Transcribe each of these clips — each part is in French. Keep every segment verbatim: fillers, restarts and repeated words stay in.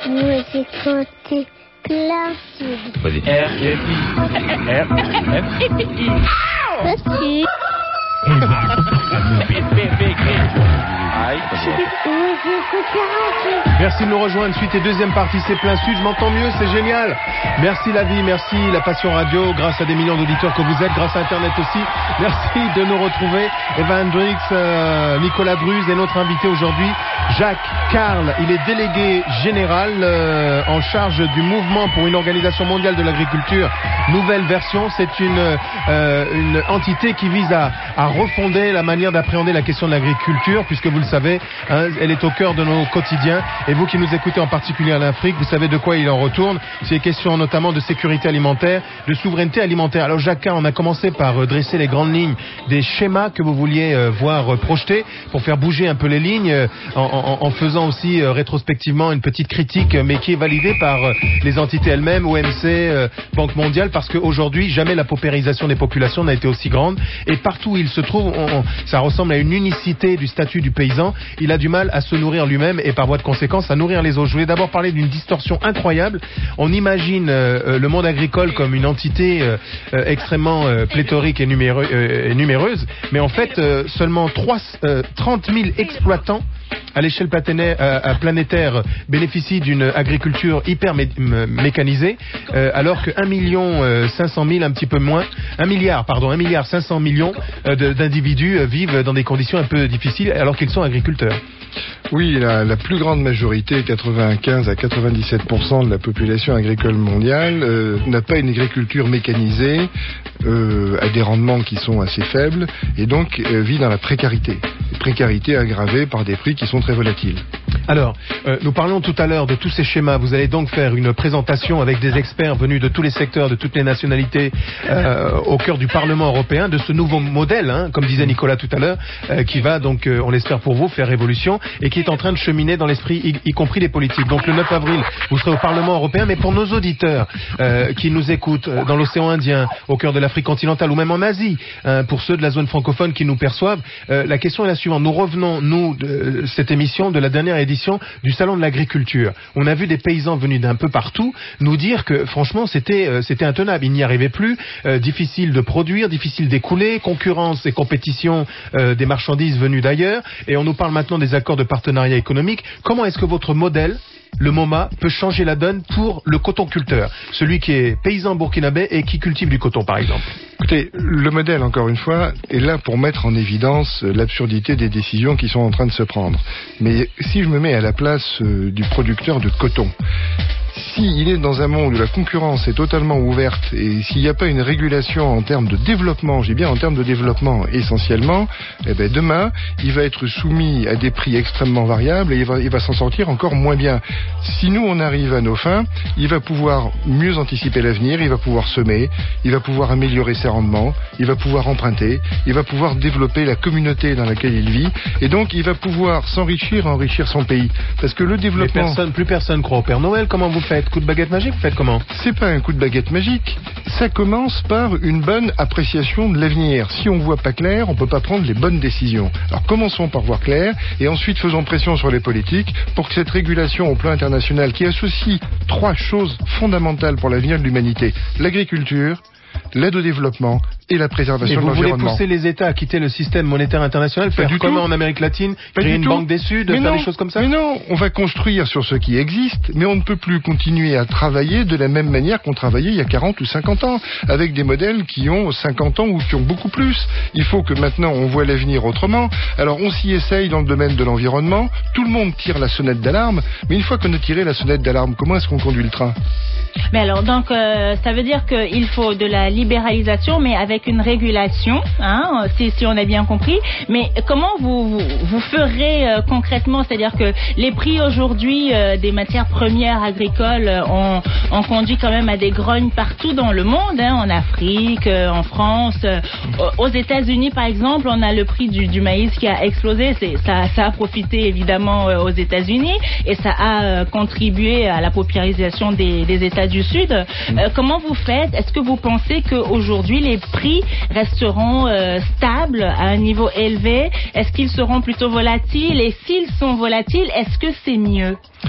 Vous écoutez Plein Sud. Vas-y. R, F, I. R, F, I. Merci de nous rejoindre. Suite et deuxième partie, c'est Plein Sud. Je m'entends mieux, c'est génial. Merci la vie, merci la Passion Radio, grâce à des millions d'auditeurs que vous êtes, grâce à Internet aussi. Merci de nous retrouver. Eva Hendrix, euh, Nicolas Druz et notre invité aujourd'hui, Jacques Carle. Il est délégué général euh, en charge du mouvement pour une organisation mondiale de l'agriculture. Nouvelle version, c'est une, euh, une entité qui vise à, à refonder la manière d'appréhender la question de l'agriculture, puisque vous le savez, hein, elle est au cœur de nos quotidiens. Et vous qui nous écoutez en particulier à l'Afrique, vous savez de quoi il en retourne. C'est question notamment de sécurité alimentaire, de souveraineté alimentaire. Alors Jacques, on a commencé par euh, dresser les grandes lignes des schémas que vous vouliez euh, voir euh, projetés pour faire bouger un peu les lignes, euh, en, en, en faisant aussi euh, rétrospectivement une petite critique, euh, mais qui est validée par euh, les entités elles-mêmes, O M C, euh, Banque mondiale, parce qu'aujourd'hui, jamais la paupérisation des populations n'a été aussi grande. Et partout où il se trouve, on, on, ça ressemble à une unicité du statut du paysan. Il a du mal à se nourrir lui-même et par voie de conséquence à nourrir les autres. Je voulais d'abord parler d'une distorsion incroyable. On imagine euh, le monde agricole comme une entité euh, euh, extrêmement euh, pléthorique et, numéreux, euh, et numéreuse, mais en fait euh, seulement trois, euh, trente mille exploitants à l'échelle planétaire bénéficient d'une agriculture hyper mé- mécanisée, euh, alors que un million cinq cent mille, un petit peu moins, un milliard, pardon, un milliard cinq cents millions euh, de, d'individus euh, vivent dans des conditions un peu difficiles alors qu'ils sont agriculteurs. Oui, la, la plus grande majorité, quatre-vingt-quinze à quatre-vingt-dix-sept pour cent de la population agricole mondiale, euh, n'a pas une agriculture mécanisée, euh, à des rendements qui sont assez faibles, et donc euh, vit dans la précarité. Précarité aggravée par des prix qui sont très volatiles. Alors, euh, nous parlons tout à l'heure de tous ces schémas. Vous allez donc faire une présentation avec des experts venus de tous les secteurs, de toutes les nationalités, euh, au cœur du Parlement européen, de ce nouveau modèle, hein, comme disait Nicolas tout à l'heure, euh, qui va donc, euh, on l'espère pour vous, faire révolution et qui est en train de cheminer dans l'esprit, y, y compris des politiques. Donc le neuf avril, vous serez au Parlement européen, mais pour nos auditeurs euh, qui nous écoutent euh, dans l'océan Indien, au cœur de l'Afrique continentale ou même en Asie, hein, pour ceux de la zone francophone qui nous perçoivent, euh, la question est la suivante. Nous revenons, nous, de cette émission, de la dernière édition du Salon de l'agriculture. On a vu des paysans venus d'un peu partout nous dire que franchement c'était euh, c'était intenable, ils n'y arrivaient plus, euh, difficile de produire, difficile d'écouler, concurrence et compétition euh, des marchandises venues d'ailleurs, et on nous parle maintenant des accords de partenariat économique. Comment est-ce que votre modèle, le MoMA, peut changer la donne pour le cotonculteur, celui qui est paysan burkinabé et qui cultive du coton par exemple? Écoutez, le modèle, encore une fois, est là pour mettre en évidence l'absurdité des décisions qui sont en train de se prendre. Mais si je me mets à la place euh, du producteur de coton, s'il est dans un monde où la concurrence est totalement ouverte et s'il n'y a pas une régulation en termes de développement, j'ai bien en termes de développement essentiellement, eh ben demain, il va être soumis à des prix extrêmement variables et il va, il va s'en sortir encore moins bien. Si nous, on arrive à nos fins, il va pouvoir mieux anticiper l'avenir, il va pouvoir semer, il va pouvoir améliorer ses rendements, il va pouvoir emprunter, il va pouvoir développer la communauté dans laquelle il vit et donc il va pouvoir s'enrichir, enrichir son pays. Parce que le développement... Mais personne, plus personne croit au Père Noël, comment vous faites? Coup de baguette magique, vous faites comment? C'est pas un coup de baguette magique. Ça commence par une bonne appréciation de l'avenir. Si on voit pas clair, on peut pas prendre les bonnes décisions. Alors commençons par voir clair et ensuite faisons pression sur les politiques pour que cette régulation au plan international qui associe trois choses fondamentales pour l'avenir de l'humanité, l'agriculture, l'aide au développement et la préservation de l'environnement. Et vous voulez pousser les États à quitter le système monétaire international, faire comme en Amérique latine, pas créer une tout. banque des Suds, faire non, des choses comme ça? Mais non, on va construire sur ce qui existe, mais on ne peut plus continuer à travailler de la même manière qu'on travaillait il y a quarante ou cinquante ans, avec des modèles qui ont cinquante ans ou qui ont beaucoup plus. Il faut que maintenant on voit l'avenir autrement. Alors on s'y essaye dans le domaine de l'environnement, tout le monde tire la sonnette d'alarme, mais une fois qu'on a tiré la sonnette d'alarme, comment est-ce qu'on conduit le train? Mais alors, donc, euh, ça veut dire qu'il faut de la libéralisation, mais avec une régulation, hein, si, si on a bien compris. Mais comment vous, vous, vous ferez euh, concrètement? C'est-à-dire que les prix aujourd'hui euh, des matières premières agricoles euh, ont, ont conduit quand même à des grognes partout dans le monde, hein, en Afrique, euh, en France. Euh, aux États-Unis, par exemple, on a le prix du, du maïs qui a explosé. C'est, ça, ça a profité évidemment euh, aux États-Unis et ça a euh, contribué à la paupérisation des, des États du Sud. Euh, comment vous faites? Est-ce que vous pensez qu'aujourd'hui les prix resteront euh, stables à un niveau élevé? Est-ce qu'ils seront plutôt volatiles? Et s'ils sont volatiles, est-ce que c'est mieux?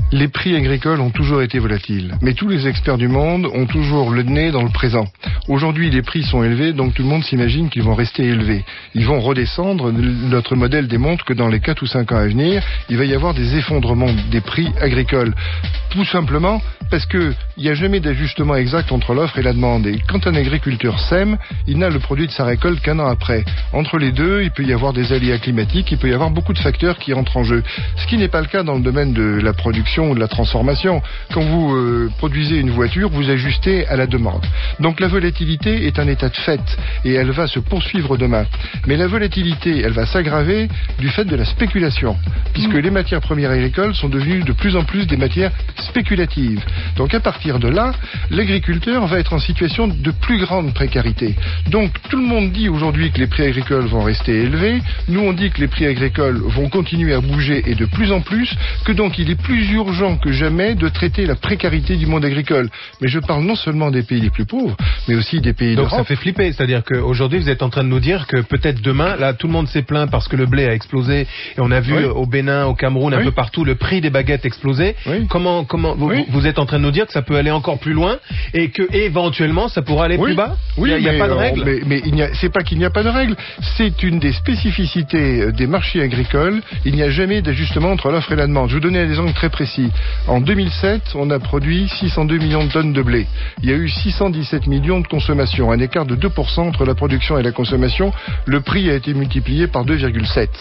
Les prix agricoles ont toujours été volatiles, mais tous les experts du monde ont toujours le nez dans le présent. Aujourd'hui, les prix sont élevés, donc tout le monde s'imagine qu'ils vont rester élevés. Ils vont redescendre. Notre modèle démontre que dans les quatre ou cinq ans à venir, il va y avoir des effondrements des prix agricoles. Tout simplement parce qu'il n'y a jamais d'ajustement exact entre l'offre et la demande. Et quand un agriculteur sème, il n'a le produit de sa récolte qu'un an après. Entre les deux, il peut y avoir des aléas climatiques, il peut y avoir beaucoup de facteurs qui entrent en jeu. Ce qui n'est pas le cas dans le domaine de la production ou de la transformation. Quand vous euh, produisez une voiture, vous ajustez à la demande. Donc la volatilité est un état de fait et elle va se poursuivre demain. Mais la volatilité, elle va s'aggraver du fait de la spéculation, puisque les matières premières agricoles sont devenues de plus en plus des matières spéculatives. Donc à partir de là, l'agriculteur va être en situation de plus grande précarité. Donc tout le monde dit aujourd'hui que les prix agricoles vont rester élevés. Nous on dit que les prix agricoles vont continuer à bouger et de plus en plus, que donc il est plus urgent que jamais de traiter la précarité du monde agricole. Mais je parle non seulement des pays les plus pauvres, mais aussi des pays d'Europe. Donc ça fait flipper, c'est-à-dire qu'aujourd'hui vous êtes en train de nous dire que peut-être demain, là tout le monde s'est plaint parce que le blé a explosé et on a vu oui. au Bénin, au Cameroun, un oui. peu partout le prix des baguettes exploser. Oui. Comment, comment vous, oui. vous êtes en train de nous dire que ça peut aller encore plus loin et que éventuellement ça pourra aller oui. plus bas? Oui, il n'y a, mais, a pas de règle. Mais, mais il n'y a, c'est pas qu'il n'y a pas de règle, c'est une des spécificités des marchés agricoles. Il n'y a jamais d'ajustement entre l'offre et la demande. Je vais vous donner un exemple très précis. En deux mille sept, on a produit six cent deux millions de tonnes de blé. Il y a eu six cent dix-sept millions de consommation, un écart de deux pour cent entre la production et la consommation. Le prix a été multiplié par deux virgule sept.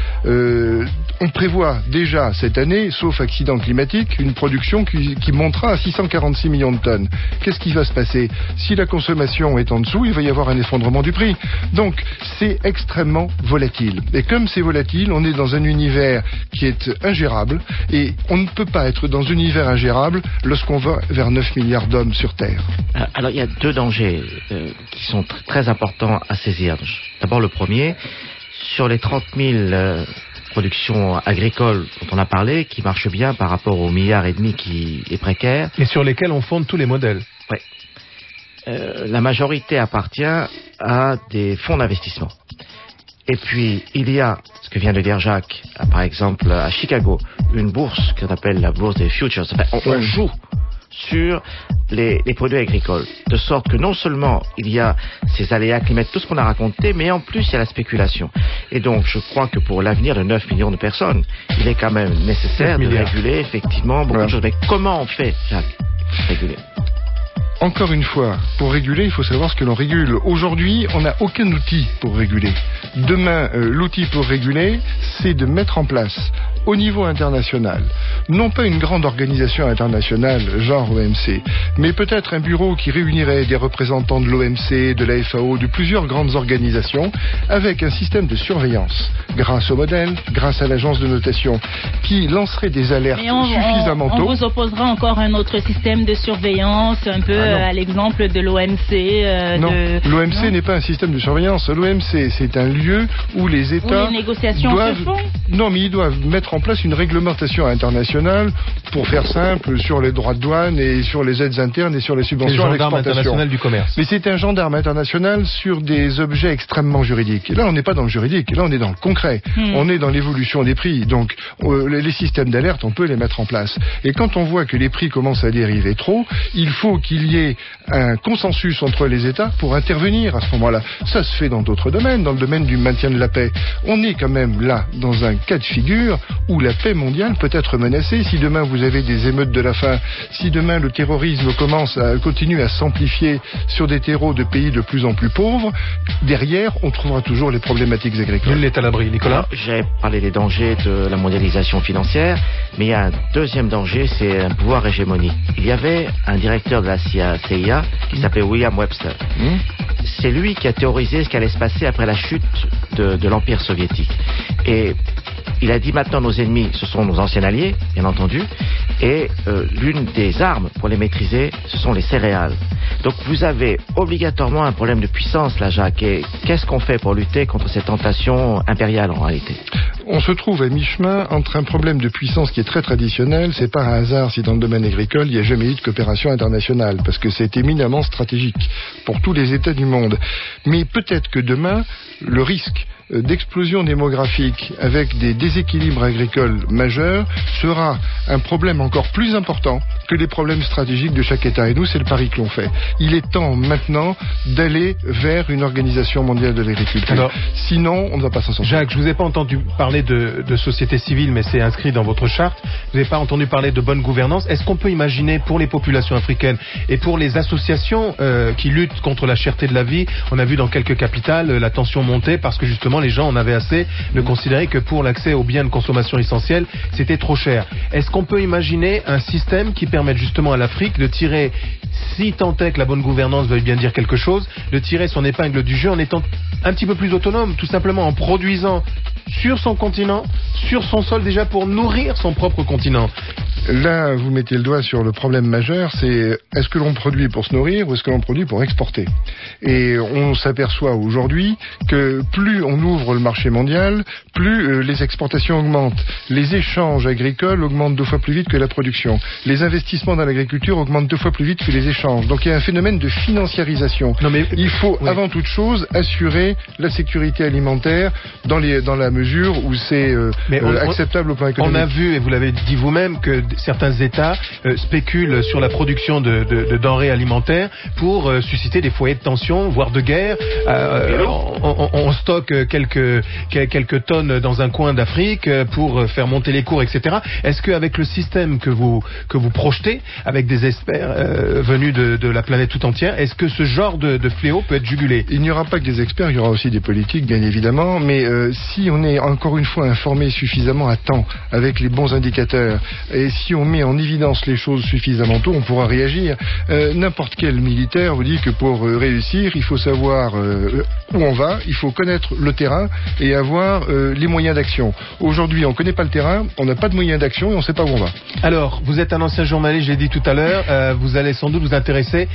Euh, on prévoit déjà cette année, sauf accident climatique, une production qui, qui montera à six cent quarante-six millions de tonnes. Qu'est-ce qui va se passer? Si la consommation est en dessous, il va y avoir un effondrement du prix. Donc, c'est extrêmement volatile. Et comme c'est volatile, on est dans un univers qui est ingérable, et on ne peut pas être dans un univers ingérable lorsqu'on va vers neuf milliards d'hommes sur Terre. Alors, il y a deux dangers euh, qui sont tr- très importants à saisir. D'abord, le premier, sur les trente mille euh, productions agricoles dont on a parlé, qui marchent bien par rapport au milliard et demi qui est précaire. Et sur lesquels on fonde tous les modèles. Oui. Euh, la majorité appartient à des fonds d'investissement. Et puis, il y a, ce que vient de dire Jacques, par exemple, à Chicago, une bourse qu'on appelle la bourse des futures. Enfin, on, on joue sur les, les produits agricoles, de sorte que non seulement il y a ces aléas climatiques, tout ce qu'on a raconté, mais en plus il y a la spéculation. Et donc je crois que pour l'avenir de neuf millions de personnes, il est quand même nécessaire de réguler effectivement beaucoup ouais. de choses. Mais comment on fait, Jacques, réguler ? Encore une fois, pour réguler, il faut savoir ce que l'on régule. Aujourd'hui, on n'a aucun outil pour réguler. Demain, euh, l'outil pour réguler, c'est de mettre en place, au niveau international, non pas une grande organisation internationale, genre O M C, mais peut-être un bureau qui réunirait des représentants de l'O M C, de la F A O, de plusieurs grandes organisations, avec un système de surveillance, grâce au modèle, grâce à l'agence de notation, qui lancerait des alertes on, suffisamment on, tôt. On vous opposera encore un autre système de surveillance, un peu ah à l'exemple de l'O M C. Euh, non, de... l'O M C non n'est pas un système de surveillance. L'O M C, c'est un lieu où les États où les négociations doivent... se font. Non, mais ils doivent mettre en place une réglementation internationale, pour faire simple, sur les droits de douane et sur les aides internes et sur les subventions à l'exportation. Le gendarme international du commerce. Mais c'est un gendarme international sur des objets extrêmement juridiques. Et là, on n'est pas dans le juridique, là, on est dans le concret. Hmm. On est dans l'évolution des prix. Donc, euh, les systèmes d'alerte, on peut les mettre en place. Et quand on voit que les prix commencent à dériver trop, il faut qu'il y ait un consensus entre les États pour intervenir à ce moment-là. Ça se fait dans d'autres domaines, dans le domaine du maintien de la paix. On est quand même là, dans un cas de figure où la paix mondiale peut être menacée. Si demain vous avez des émeutes de la faim, si demain le terrorisme commence à continuer à s'amplifier sur des terreaux de pays de plus en plus pauvres, derrière, on trouvera toujours les problématiques agricoles. Nul n'est à l'abri, Nicolas. J'ai parlé des dangers de la mondialisation financière, mais il y a un deuxième danger, c'est un pouvoir hégémonique. Il y avait un directeur de la C I A qui s'appelait William Webster. Mmh. C'est lui qui a théorisé ce qui allait se passer après la chute de, de l'Empire soviétique. Et il a dit maintenant nos ennemis, ce sont nos anciens alliés, bien entendu, et euh, l'une des armes pour les maîtriser, ce sont les céréales. Donc vous avez obligatoirement un problème de puissance là, Jacques, et qu'est-ce qu'on fait pour lutter contre cette tentation impériale en réalité ? On se trouve à mi-chemin entre un problème de puissance qui est très traditionnel. C'est pas un hasard si dans le domaine agricole, il n'y a jamais eu de coopération internationale, parce que c'est éminemment stratégique pour tous les États du monde. Mais peut-être que demain, le risque euh, d'explosion démographique avec des déséquilibres agricoles majeurs sera un problème encore plus important que les problèmes stratégiques de chaque État. Et nous, c'est le pari que l'on fait. Il est temps maintenant d'aller vers une organisation mondiale de l'agriculture. Alors, sinon, on ne va pas s'en sortir. Jacques, je vous ai pas entendu parler de, de société civile, mais c'est inscrit dans votre charte. Vous n'avez pas entendu parler de bonne gouvernance. Est-ce qu'on peut imaginer pour les populations africaines et pour les associations euh, qui luttent contre la cherté de la vie, on a vu dans quelques capitales euh, la tension monter parce que justement les gens en avaient assez de considérer que pour l'accès aux biens de consommation essentiels, c'était trop cher. Est-ce qu'on peut imaginer un système qui permette justement à l'Afrique de tirer, si tant est que la bonne gouvernance veuille bien dire quelque chose, de tirer son épingle du jeu en étant un petit peu plus autonome, tout simplement en produisant sur son continent, sur son sol déjà pour nourrir son propre continent. Là, vous mettez le doigt sur le problème majeur, c'est est-ce que l'on produit pour se nourrir ou est-ce que l'on produit pour exporter? Et on s'aperçoit aujourd'hui que plus on ouvre le marché mondial, plus euh, les exportations augmentent. Les échanges agricoles augmentent deux fois plus vite que la production. Les investissements dans l'agriculture augmentent deux fois plus vite que les échanges. Donc il y a un phénomène de financiarisation. Non, mais il faut, oui, avant toute chose, assurer la sécurité alimentaire dans, les, dans la mesure où c'est euh, euh, acceptable au plan économique. On a vu, et vous l'avez dit vous-même, que certains États euh, spéculent sur la production de, de, de denrées alimentaires pour euh, susciter des foyers de tension, voire de guerre. Euh, on, on, on stocke quelques, quelques tonnes dans un coin d'Afrique pour faire monter les cours, et cetera. Est-ce qu'avec le système que vous, que vous projetez, avec des experts euh, venus de, de la planète tout entière, est-ce que ce genre de, de fléau peut être jugulé? Il n'y aura pas que des experts, il y aura aussi des politiques, bien évidemment, mais euh, si on est encore une fois informé suffisamment à temps, avec les bons indicateurs, et si on met en évidence les choses suffisamment tôt, on pourra réagir. Euh, n'importe quel militaire vous dit que pour euh, réussir, il faut savoir euh, où on va, il faut connaître le terrain et avoir euh, les moyens d'action. Aujourd'hui, on ne connaît pas le terrain, on n'a pas de moyens d'action et on ne sait pas où on va. Alors, vous êtes un ancien journaliste, je l'ai dit tout à l'heure, euh, vous allez sans doute vous intéresser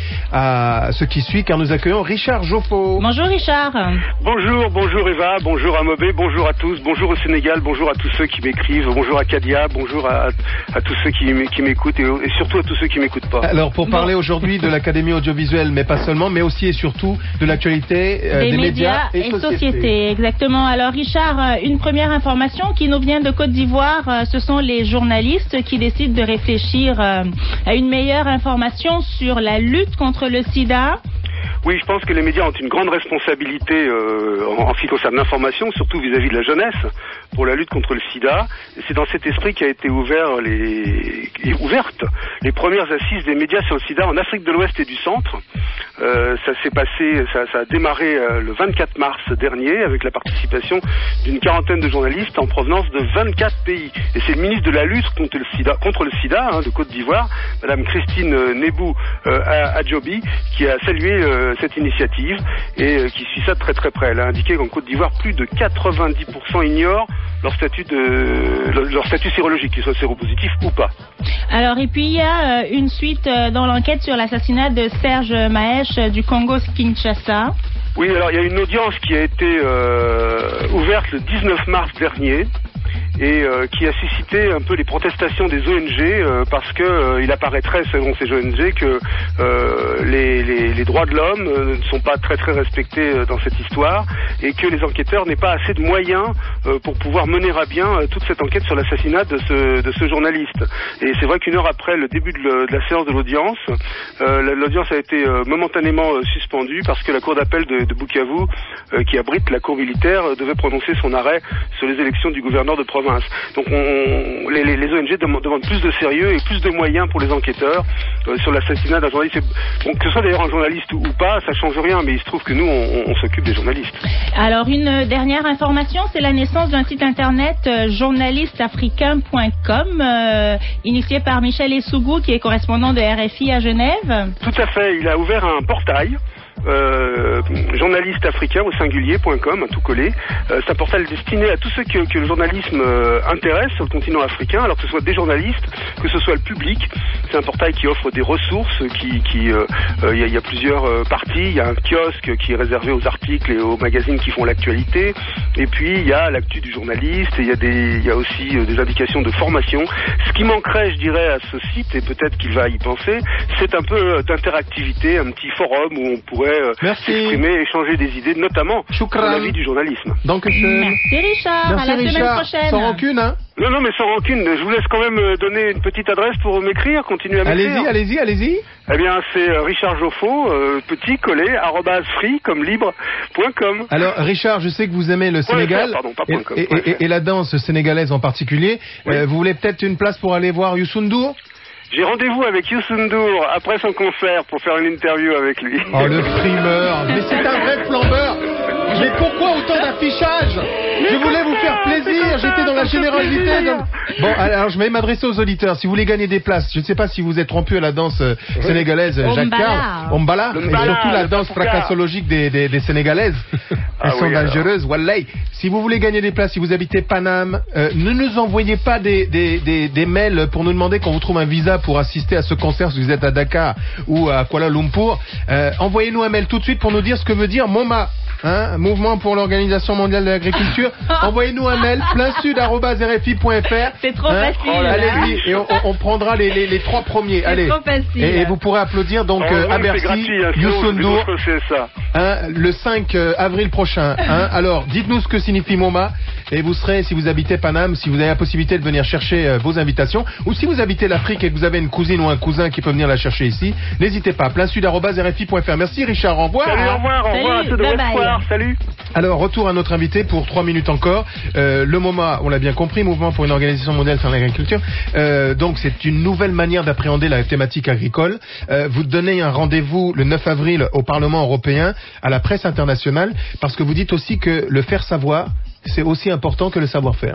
à ce qui suit, car nous accueillons Richard Joffo. Bonjour Richard. Bonjour, bonjour Eva, bonjour à Mobé, bonjour à tous, bonjour au Sénégal, bonjour à tous ceux qui m'écrivent, bonjour à Kadia, bonjour à, à tous ceux qui, qui m'écoutent et, et surtout à tous ceux qui m'écoutent pas. Alors, pour parler aujourd'hui de l'Académie audiovisuelle, mais pas seulement, mais aussi et surtout de l'actualité euh, des, des médias, médias et, et sociétés. sociétés. Exactement. Alors Richard, une première information qui nous vient de Côte d'Ivoire, ce sont les journalistes qui décident de réfléchir à une meilleure information sur la lutte contre le sida. Oui, je pense que les médias ont une grande responsabilité euh, en, en ce qui concerne l'information, surtout vis-à-vis de la jeunesse, pour la lutte contre le sida. Et c'est dans cet esprit qu'a été ouvert les, ouverte les premières assises des médias sur le sida en Afrique de l'Ouest et du Centre. Euh, ça s'est passé, ça, ça a démarré euh, le vingt-quatre mars dernier avec la participation d'une quarantaine de journalistes en provenance de vingt-quatre pays. Et c'est le ministre de la lutte contre le sida, contre le sida hein, de Côte d'Ivoire, Madame Christine euh, Nebou euh, Adjobi, qui a salué euh, cette initiative et euh, qui suit ça de très très près. Elle a indiqué qu'en Côte d'Ivoire, plus de quatre-vingt-dix pour cent ignorent leur statut de leur statut sérologique, qu'ils soient séropositifs ou pas. Alors et puis il y a euh, une suite euh, dans l'enquête sur l'assassinat de Serge Maheshe euh, du Congo-Kinshasa. Oui, alors il y a une audience qui a été euh, ouverte le dix-neuf mars dernier et euh, qui a suscité un peu les protestations des O N G euh, parce que euh, il apparaîtrait selon ces O N G que euh, les, les, les droits de l'homme euh, ne sont pas très très respectés euh, dans cette histoire et que les enquêteurs n'aient pas assez de moyens euh, pour pouvoir mener à bien euh, toute cette enquête sur l'assassinat de ce, de ce journaliste. Et c'est vrai qu'une heure après le début de, le, de la séance de l'audience, euh, l'audience a été euh, momentanément euh, suspendue parce que la cour d'appel de, de Bukavu, euh, qui abrite la cour militaire, euh, devait prononcer son arrêt sur les élections du gouverneur de province. Donc on, les, les, les O N G demandent, demandent plus de sérieux et plus de moyens pour les enquêteurs euh, sur l'assassinat d'un journaliste. Bon, que ce soit d'ailleurs un journaliste ou, ou pas, ça change rien, mais il se trouve que nous, on, on, on s'occupe des journalistes. Alors une dernière information, c'est la naissance d'un site internet euh, journaliste africain point com, euh, initié par Michel Essougou, qui est correspondant de R F I à Genève. Tout à fait, il a ouvert un portail. Euh, journaliste africain au singulier point com, tout collé. Euh, c'est un portail destiné à tous ceux que, que le journalisme euh, intéresse sur le continent africain, alors que ce soit des journalistes, que ce soit le public. C'est un portail qui offre des ressources, qui, qui, il euh, euh, y, a, y a plusieurs euh, parties. Il y a un kiosque qui est réservé aux articles et aux magazines qui font l'actualité. Et puis il y a l'actu du journaliste. Et il y a des, il y a aussi euh, des indications de formation. Ce qui manquerait, je dirais, à ce site, et peut-être qu'il va y penser, c'est un peu euh, d'interactivité, un petit forum où on pourrait euh, s'exprimer, échanger des idées, notamment sur la vie du journalisme. Donc, Merci Richard. Merci, à la Richard. semaine prochaine. Sans rancune, hein? Non, non, mais sans rancune. Je vous laisse quand même donner une petite adresse pour m'écrire, continuer à m'écrire. Allez-y, allez-y, allez-y. Eh bien, c'est euh, Richard Joffo, euh, petit, collé, arrobase free, comme libre, point com. Alors, Richard, je sais que vous aimez le Sénégal, ouais, pardon, pas et, point com. et, et, et la danse sénégalaise en particulier. Oui. Euh, vous voulez peut-être une place pour aller voir Youssou N'Dour? J'ai rendez-vous avec Youssou N'Dour après son concert pour faire une interview avec lui. Oh, le primeur. Mais c'est un vrai flambeur. Mais pourquoi autant d'affichage? Je voulais vous faire plaisir, j'étais dans la générosité. Dans... Bon, alors je vais m'adresser aux auditeurs. Si vous voulez gagner des places, je ne sais pas si vous êtes rompu à la danse euh, sénégalaise, euh, Jacques Carl, Ombala, et Mbala, surtout la le danse Bafouka. fracassologique des, des, des Sénégalaises. Elles Ah sont oui, dangereuses, wallahi. Si vous voulez gagner des places, si vous habitez Paname, euh, ne nous envoyez pas des, des, des, des mails pour nous demander qu'on vous trouve un visa pour assister à ce concert si vous êtes à Dakar ou à Kuala Lumpur. Euh, envoyez-nous un mail tout de suite pour nous dire ce que veut dire MoMA. Hein, Mouvement pour l'Organisation mondiale de l'agriculture. Envoyez-nous un mail plein-sud arobase r f i point f r. C'est trop Hein, facile. oh là, allez-y, et on, on prendra les, les, les trois premiers. C'est Allez. trop facile. Et, et vous pourrez applaudir donc euh, à Bercy, gratuit, hein, Youssou N'Dour, c'est ça. hein, le cinq avril prochain. Hein. Alors, dites-nous ce que signifie MoMA et vous serez, si vous habitez Paname, si vous avez la possibilité de venir chercher euh, vos invitations, ou si vous habitez l'Afrique et que vous avez une cousine ou un cousin qui peut venir la chercher ici, n'hésitez pas. plein sud arobase r f i point f r. Merci Richard, au revoir. Salut, au revoir, au revoir à Salut, ceux de bye bye. Westfoire, salut. Alors, retour à notre invité pour trois minutes encore. Euh, le MoMA, on l'a bien compris, Mouvement pour une Organisation mondiale de l'agriculture. Euh, donc, c'est une nouvelle manière d'appréhender la thématique agricole. Euh, vous donnez un rendez-vous le neuf avril au Parlement européen, à la presse internationale, parce que vous dites aussi que le faire savoir, c'est aussi important que le savoir-faire.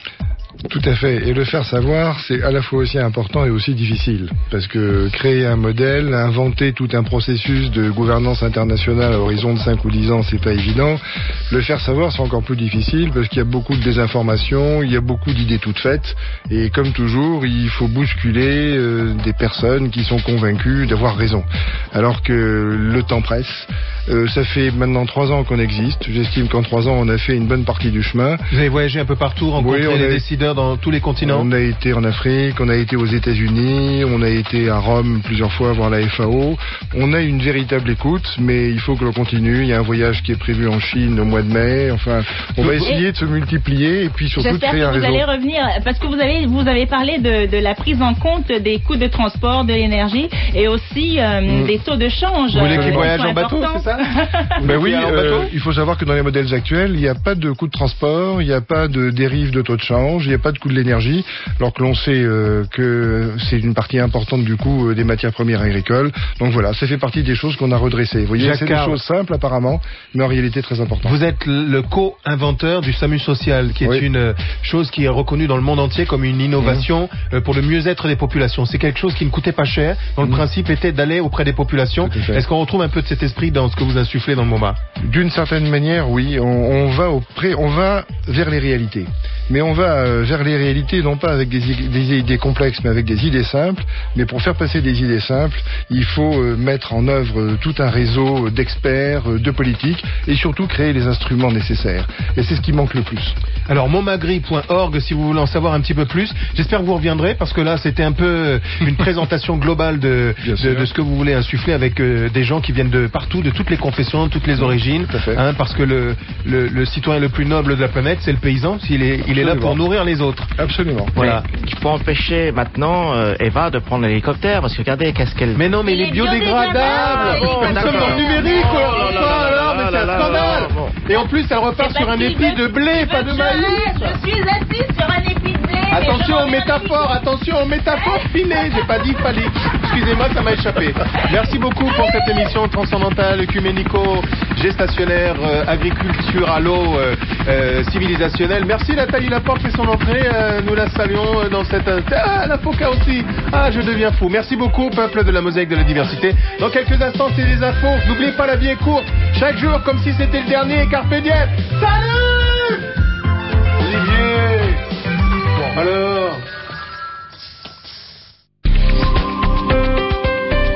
Tout à fait. Et le faire savoir, c'est à la fois aussi important et aussi difficile. Parce que créer un modèle, inventer tout un processus de gouvernance internationale à horizon de cinq ou dix ans, c'est pas évident. Le faire savoir, c'est encore plus difficile parce qu'il y a beaucoup de désinformation, il y a beaucoup d'idées toutes faites. Et comme toujours, il faut bousculer euh, des personnes qui sont convaincues d'avoir raison. Alors que le temps presse. Euh, ça fait maintenant trois ans qu'on existe. J'estime qu'en trois ans, on a fait une bonne partie du chemin. Vous avez voyagé un peu partout, rencontré Oui, les a... décideurs dans tous les continents. On a été en Afrique, on a été aux États-Unis, on a été à Rome plusieurs fois voir la F A O. On a une véritable écoute, mais il faut que l'on continue. Il y a un voyage qui est prévu en Chine au mois de mai. Enfin, on va essayer de se multiplier et puis surtout de créer un réseau. J'espère que vous allez revenir, parce que vous avez, vous avez parlé de, de la prise en compte des coûts de transport, de l'énergie et aussi euh, mmh. des taux de change. Vous voulez qu'ils euh, voyagent en bateau, c'est ça? Ben oui, euh, il faut savoir que dans les modèles actuels, il n'y a pas de coût de transport, il n'y a pas de dérive de taux de change, il n'y a pas de coût de l'énergie, alors que l'on sait euh, que c'est une partie importante du coût euh, des matières premières agricoles. Donc voilà, ça fait partie des choses qu'on a redressées. Vous voyez, c'est des choses simples apparemment, mais en réalité très importantes. Vous êtes le co-inventeur du SAMU social, qui est oui. une chose qui est reconnue dans le monde entier comme une innovation mmh. euh, pour le mieux-être des populations. C'est quelque chose qui ne coûtait pas cher, dont mmh. le principe était d'aller auprès des populations. Est-ce qu'on retrouve un peu de cet esprit dans ce que vous insufflez dans le MoMA? D'une certaine manière, oui. On, on va au pré, on va vers les réalités. Mais on va euh, vers les réalités non pas avec des, des idées complexes, mais avec des idées simples. Mais pour faire passer des idées simples, il faut euh, mettre en œuvre euh, tout un réseau d'experts, euh, de politiques, et surtout créer les instruments nécessaires. Et c'est ce qui manque le plus. Alors, momagri point org, si vous voulez en savoir un petit peu plus. J'espère que vous reviendrez, parce que là, c'était un peu une présentation globale de, de, de ce que vous voulez insuffler avec euh, des gens qui viennent de partout, de toutes les confessions, de toutes les origines. Hein, parce que le, le, le citoyen le plus noble de la planète, c'est le paysan. Il est, il est là pour nourrir les autres. Absolument. Voilà. Il faut empêcher maintenant euh, Eva de prendre l'hélicoptère, parce que regardez, qu'est-ce qu'elle... Mais non, mais il est biodégradable. Oh, nous sommes dans le numérique. Oh, oh, alors, mais c'est un scandale. Et en plus, elle repart sur un épi de blé, pas de maïs. Je suis assise sur un épi de blé. Attention aux métaphores, attention aux métaphores finées. J'ai pas dit phallique. Excusez-moi, ça m'a échappé. Merci beaucoup pour cette émission transcendantale, œcuménico, gestationnaire, euh, agriculture, à l'eau, euh, euh, civilisationnelle. Merci Nathalie Laporte et son entrée. Euh, nous la saluons dans cette... Ah, la Foca aussi. Ah, je deviens fou. Merci beaucoup, peuple de la mosaïque de la diversité. Dans quelques instants, c'est les infos. N'oubliez pas, la vie est courte. Chaque jour, comme si c'était le dernier. Carpe diem. Salut!